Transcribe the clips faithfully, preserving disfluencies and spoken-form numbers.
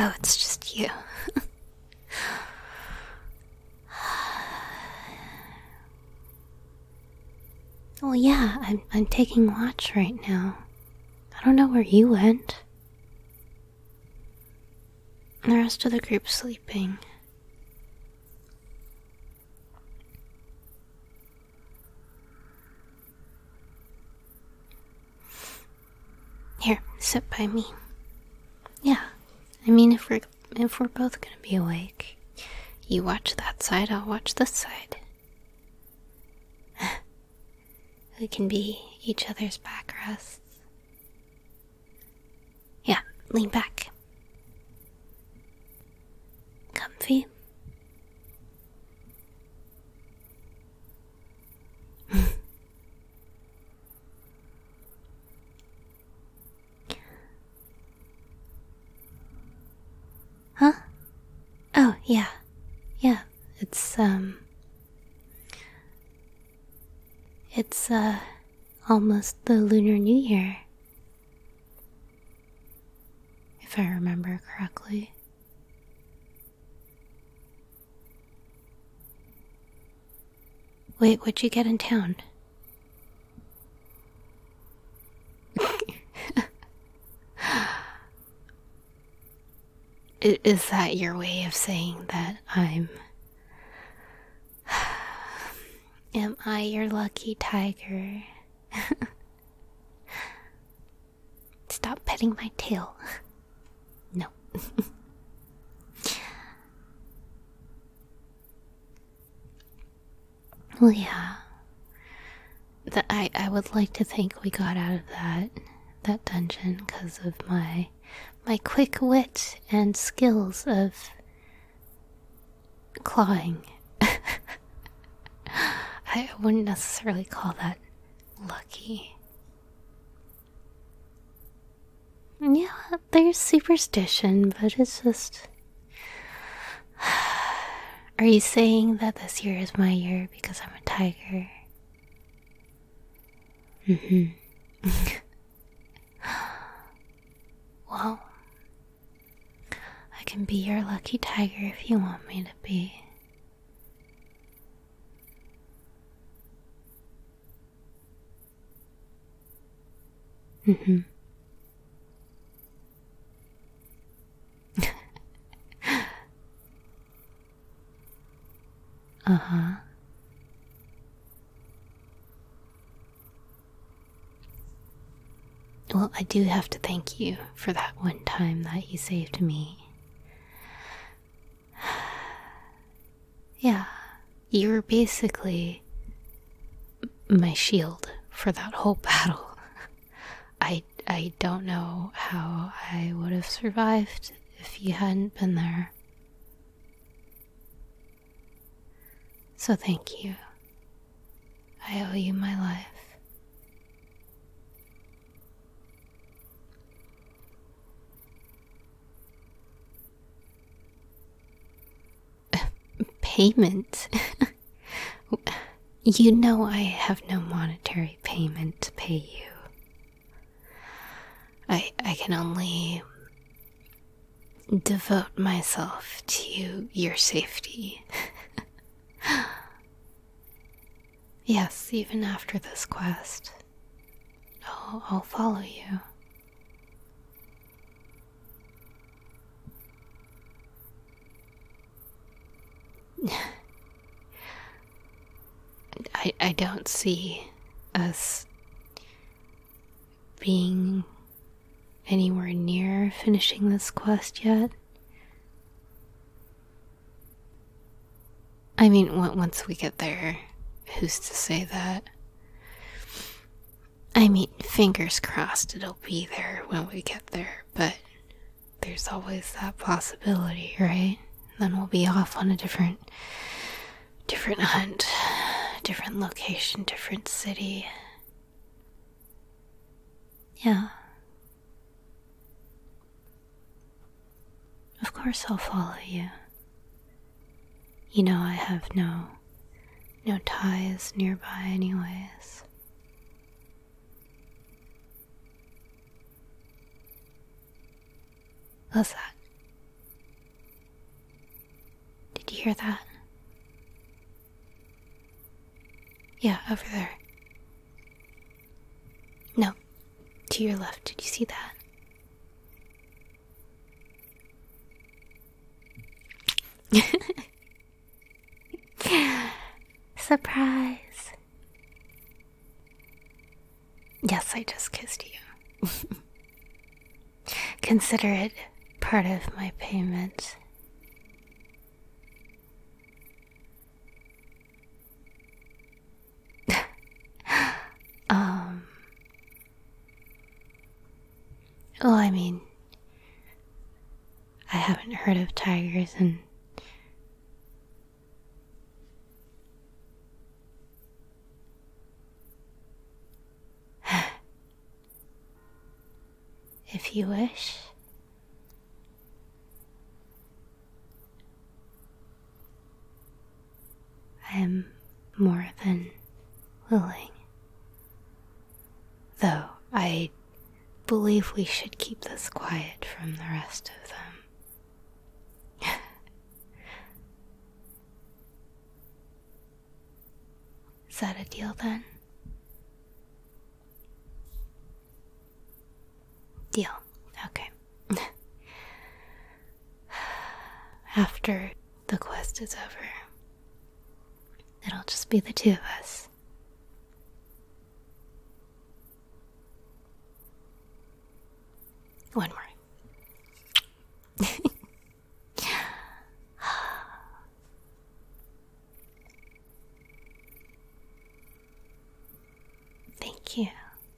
Oh, it's just you. Well, yeah, I'm, I'm taking watch right now. I don't know where you went. The rest of the group's sleeping. Here, sit by me. Yeah, I mean, if we're if we're both gonna be awake, you watch that side, I'll watch this side. We can be each other's backrests. Yeah, lean back. Comfy? Huh? Oh, yeah. Yeah, it's, um... It's, uh, almost the Lunar New Year. If I remember correctly. Wait, what'd you get in town? Is that your way of saying that I'm... Am I your lucky tiger? Stop petting my tail. No. Well, yeah. The, I, I would like to think we got out of that that dungeon because of my my quick wit and skills of clawing. I wouldn't necessarily call that lucky. Yeah, there's superstition, but it's just... Are you saying that this year is my year because I'm a tiger? Mm-hmm. Well, I can be your lucky tiger if you want me to be. Mm-hmm. Uh-huh. Well, I do have to thank you for that one time that you saved me. Yeah, you were basically my shield for that whole battle. I, I don't know how I would have survived if you hadn't been there. So thank you. I owe you my life. Payment? You know I have no monetary payment to pay you. I, I can only devote myself to your safety. Yes, even after this quest, I'll, I'll follow you. I, I don't see us being anywhere near finishing this quest yet. I mean, once we get there, who's to say that? I mean, fingers crossed it'll be there when we get there, but there's always that possibility, right? Then we'll be off on a different, different hunt, different location, different city. Yeah. Of course I'll follow you. You know I have no, no ties nearby anyways. What's that? hear that? Yeah, over there. No, to your left. Did you see that? Surprise! Yes, I just kissed you. Consider it part of my payment. um. Well, I mean, I haven't heard of tigers and. If you wish. I am more than willing. Though I believe we should keep this quiet from the rest of them. Is that a deal then? Deal. Okay. After the quest is over, it'll just be the two of us. One more. Thank you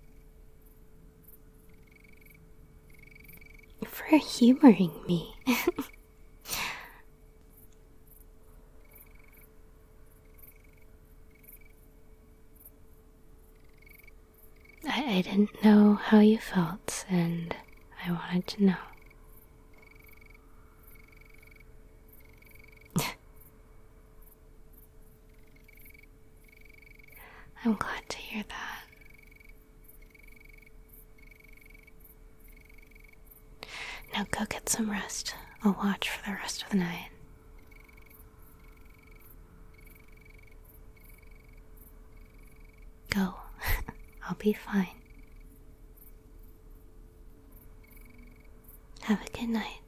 for humoring me. I, I didn't know how you felt, and I wanted to know. I'm glad to hear that. Now go get some rest. I'll watch for the rest of the night. Go. I'll be fine. Have a good night.